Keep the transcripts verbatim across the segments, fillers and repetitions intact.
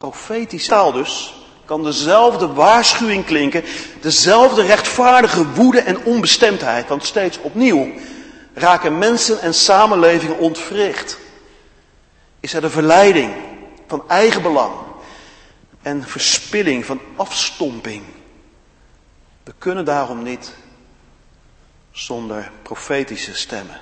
profetische taal dus kan dezelfde waarschuwing klinken, dezelfde rechtvaardige woede en onbestemdheid. Want steeds opnieuw raken mensen en samenlevingen ontwricht. Is er de verleiding van eigenbelang en verspilling, van afstomping. We kunnen daarom niet zonder profetische stemmen.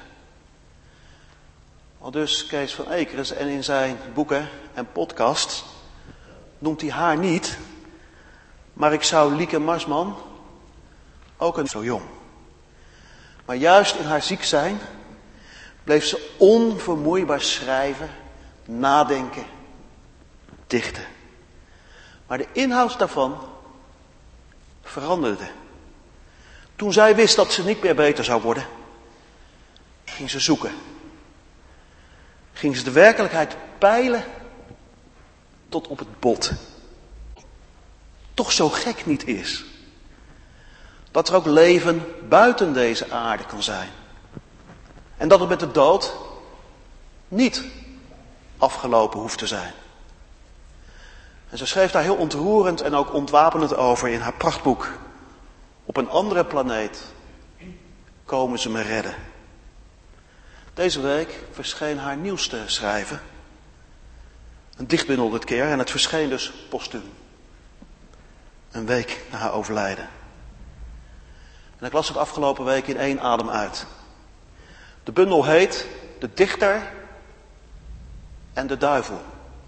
Al dus Kees van Ekeris, en in zijn boeken en podcasts noemt hij haar niet, maar ik zou Lieke Marsman ook een zo jong. Maar juist in haar ziek zijn bleef ze onvermoeibaar schrijven, nadenken, dichten. Maar de inhoud daarvan veranderde. Toen zij wist dat ze niet meer beter zou worden, ging ze zoeken. Ging ze de werkelijkheid peilen tot op het bot. Toch zo gek niet is. Dat er ook leven buiten deze aarde kan zijn. En dat het met de dood niet afgelopen hoeft te zijn. En ze schreef daar heel ontroerend en ook ontwapenend over in haar prachtboek. Op een andere planeet komen ze me redden. Deze week verscheen haar nieuwste schrijven. Een dichtbundel dit keer en het verscheen dus postuum. Een week na haar overlijden. En ik las het afgelopen week in één adem uit. De bundel heet De Dichter en de Duivel.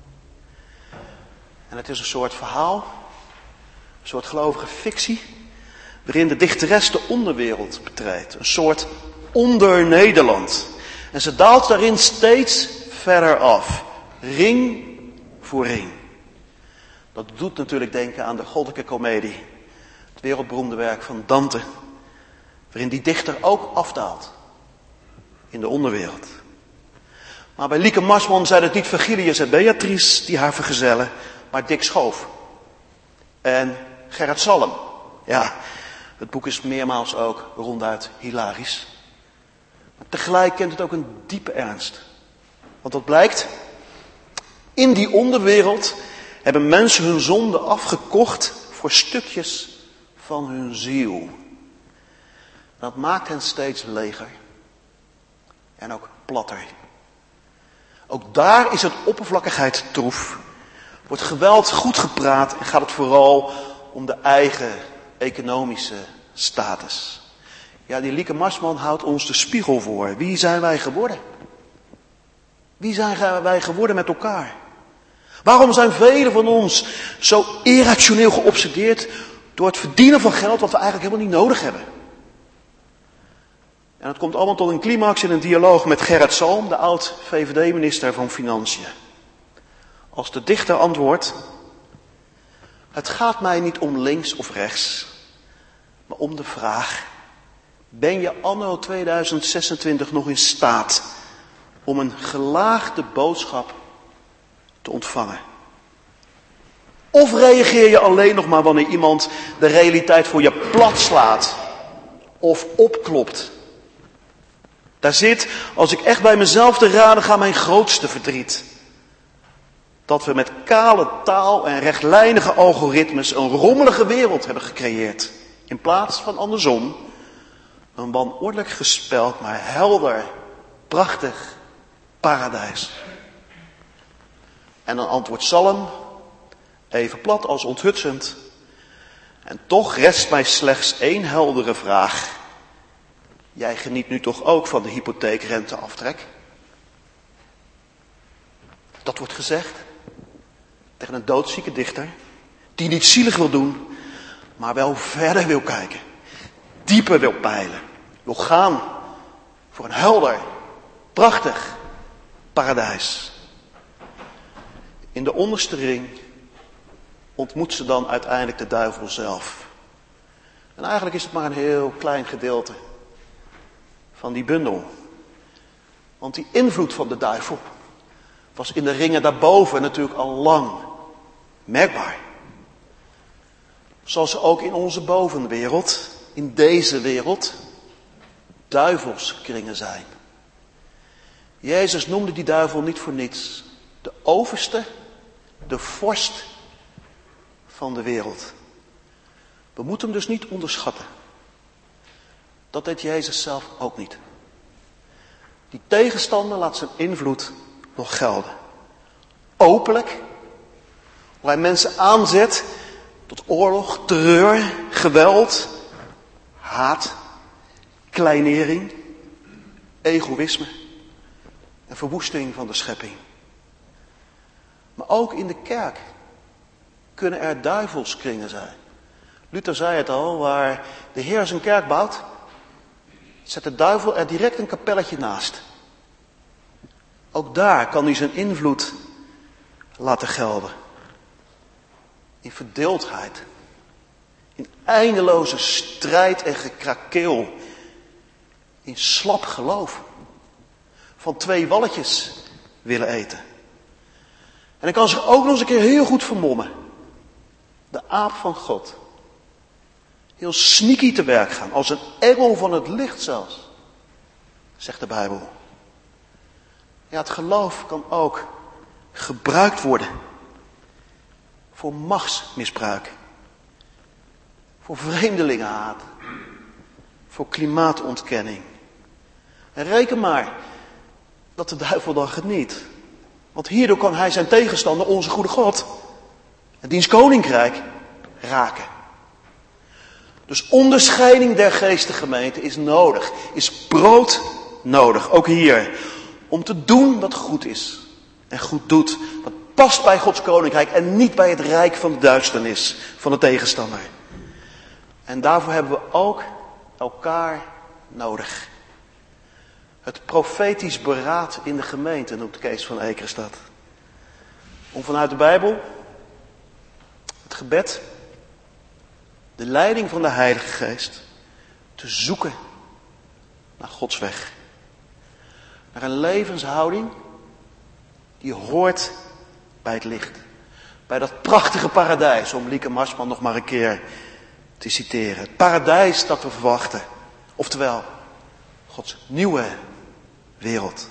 En het is een soort verhaal, een soort gelovige fictie, waarin de dichteres de onderwereld betreedt. Een soort onder-Nederland. En ze daalt daarin steeds verder af. Ring voor ring. Dat doet natuurlijk denken aan de goddelijke komedie. Het wereldberoemde werk van Dante. Waarin die dichter ook afdaalt. In de onderwereld. Maar bij Lieke Marsman zijn het niet Virgilius en Beatrice die haar vergezellen. Maar Dick Schoof. En Gerrit Salm. Ja, het boek is meermaals ook ronduit hilarisch. Maar tegelijk kent het ook een diepe ernst. Want wat blijkt? In die onderwereld hebben mensen hun zonde afgekocht voor stukjes van hun ziel. Dat maakt hen steeds leger. En ook platter. Ook daar is het oppervlakkigheid troef. Wordt geweld goed gepraat en gaat het vooral om de eigen economische status. Ja, die Lieke Marsman houdt ons de spiegel voor. Wie zijn wij geworden? Wie zijn wij geworden met elkaar? Waarom zijn velen van ons zo irrationeel geobsedeerd door het verdienen van geld wat we eigenlijk helemaal niet nodig hebben? En het komt allemaal tot een climax in een dialoog met Gerrit Salm, de oud-V V D-minister van Financiën. Als de dichter antwoordt: het gaat mij niet om links of rechts, maar om de vraag: ben je anno tweeduizend zesentwintig nog in staat om een gelaagde boodschap te ontvangen? Of reageer je alleen nog maar wanneer iemand de realiteit voor je plat slaat of opklopt? Daar zit, als ik echt bij mezelf te raden ga, mijn grootste verdriet. Dat we met kale taal en rechtlijnige algoritmes een rommelige wereld hebben gecreëerd. In plaats van andersom, een wanordelijk gespeld, maar helder, prachtig paradijs. En dan antwoordt Salm, even plat als onthutsend: en toch rest mij slechts één heldere vraag. Jij geniet nu toch ook van de hypotheekrenteaftrek? Dat wordt gezegd tegen een doodzieke dichter, die niet zielig wil doen, maar wel verder wil kijken. Dieper wil peilen. Wil gaan voor een helder, prachtig paradijs. In de onderste ring ontmoet ze dan uiteindelijk de duivel zelf. En eigenlijk is het maar een heel klein gedeelte van die bundel. Want die invloed van de duivel was in de ringen daarboven natuurlijk al lang merkbaar. Zoals ze ook in onze bovenwereld, in deze wereld, duivelskringen zijn. Jezus noemde die duivel niet voor niets de overste de vorst van de wereld. We moeten hem dus niet onderschatten. Dat deed Jezus zelf ook niet. Die tegenstander laat zijn invloed nog gelden. Openlijk, waar hij mensen aanzet tot oorlog, terreur, geweld, haat, kleinering, egoïsme en verwoesting van de schepping. Maar ook in de kerk kunnen er duivelskringen zijn. Luther zei het al, waar de Heer zijn kerk bouwt, zet de duivel er direct een kapelletje naast. Ook daar kan hij zijn invloed laten gelden. In verdeeldheid. In eindeloze strijd en gekrakeel. In slap geloof. Van twee walletjes willen eten. En hij kan zich ook nog eens een keer heel goed vermommen. De aap van God. Heel sneaky te werk gaan. Als een engel van het licht zelfs. Zegt de Bijbel. Ja, het geloof kan ook gebruikt worden. Voor machtsmisbruik. Voor vreemdelingenhaat. Voor klimaatontkenning. En reken maar dat de duivel dan geniet. Want hierdoor kan hij zijn tegenstander, onze goede God, en diens koninkrijk raken. Dus onderscheiding der geestengemeente is nodig. Is brood nodig, ook hier. Om te doen wat goed is. En goed doet. Wat past bij Gods koninkrijk en niet bij het rijk van de duisternis van de tegenstander. En daarvoor hebben we ook elkaar nodig. Het profetisch beraad in de gemeente noemt Kees van Ekers dat. Om vanuit de Bijbel, het gebed, de leiding van de Heilige Geest te zoeken naar Gods weg. Naar een levenshouding die hoort bij het licht. Bij dat prachtige paradijs, om Lieke Marsman nog maar een keer te citeren. Het paradijs dat we verwachten. Oftewel, Gods nieuwe wereld.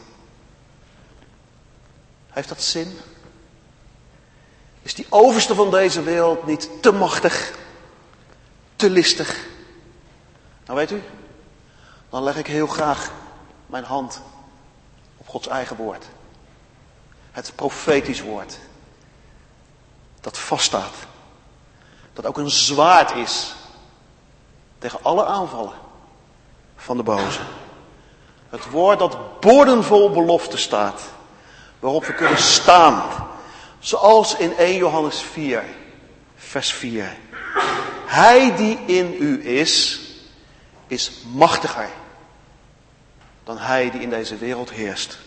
Heeft dat zin? Is die overste van deze wereld niet te machtig? Te listig? Nou weet u, dan leg ik heel graag mijn hand op Gods eigen woord. Het profetisch woord. Dat vaststaat. Dat ook een zwaard is. Tegen alle aanvallen van de boze. Het woord dat boordenvol belofte staat. Waarop we kunnen staan. Zoals in eerste Johannes vier, vers vier. Hij die in u is, is machtiger dan hij die in deze wereld heerst.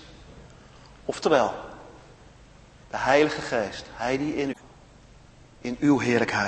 Oftewel, de Heilige Geest, hij die in u, in uw heerlijkheid.